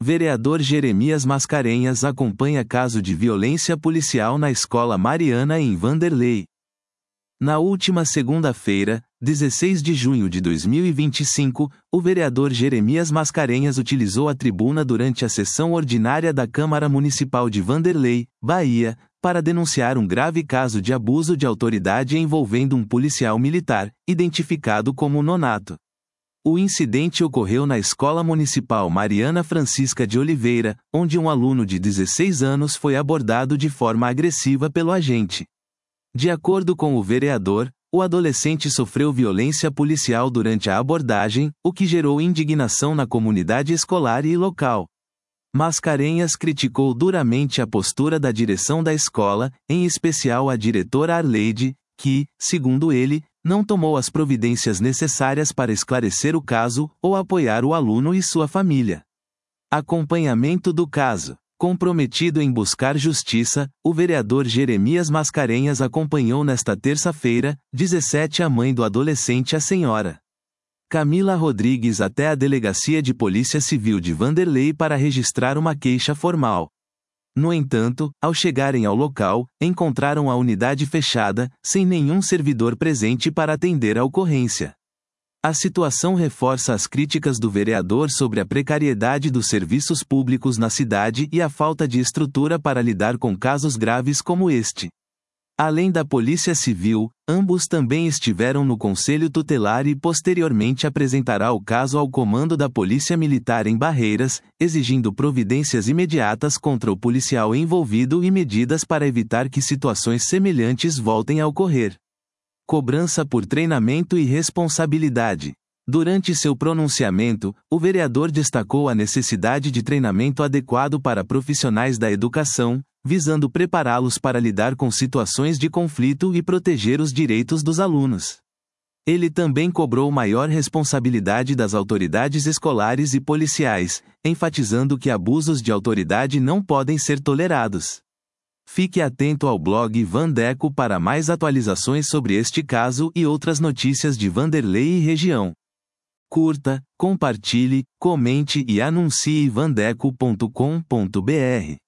Vereador Jeremias Mascarenhas acompanha caso de violência policial na Escola Mariana em Vanderlei. Na última segunda-feira, 16 de junho de 2025, o vereador Jeremias Mascarenhas utilizou a tribuna durante a sessão ordinária da Câmara Municipal de Vanderlei, Bahia, para denunciar um grave caso de abuso de autoridade envolvendo um policial militar, identificado como Nonato. O incidente ocorreu na Escola Municipal Mariana Francisca de Oliveira, onde um aluno de 16 anos foi abordado de forma agressiva pelo agente. De acordo com o vereador, o adolescente sofreu violência policial durante a abordagem, o que gerou indignação na comunidade escolar e local. Mascarenhas criticou duramente a postura da direção da escola, em especial a diretora Arleide, que, segundo ele, não tomou as providências necessárias para esclarecer o caso ou apoiar o aluno e sua família. Acompanhamento do caso. Comprometido em buscar justiça, o vereador Jeremias Mascarenhas acompanhou nesta terça-feira, 17, a mãe do adolescente, a senhora Camila Rodrigues, até a Delegacia de Polícia Civil de Vanderlei para registrar uma queixa formal. No entanto, ao chegarem ao local, encontraram a unidade fechada, sem nenhum servidor presente para atender a ocorrência. A situação reforça as críticas do vereador sobre a precariedade dos serviços públicos na cidade e a falta de estrutura para lidar com casos graves como este. Além da Polícia Civil, ambos também estiveram no Conselho Tutelar e posteriormente apresentará o caso ao comando da Polícia Militar em Barreiras, exigindo providências imediatas contra o policial envolvido e medidas para evitar que situações semelhantes voltem a ocorrer. Cobrança por treinamento e responsabilidade. Durante seu pronunciamento, o vereador destacou a necessidade de treinamento adequado para profissionais da educação, visando prepará-los para lidar com situações de conflito e proteger os direitos dos alunos. Ele também cobrou maior responsabilidade das autoridades escolares e policiais, enfatizando que abusos de autoridade não podem ser tolerados. Fique atento ao blog Vandeco para mais atualizações sobre este caso e outras notícias de Vanderlei e região. Curta, compartilhe, comente e anuncie vandeco.com.br.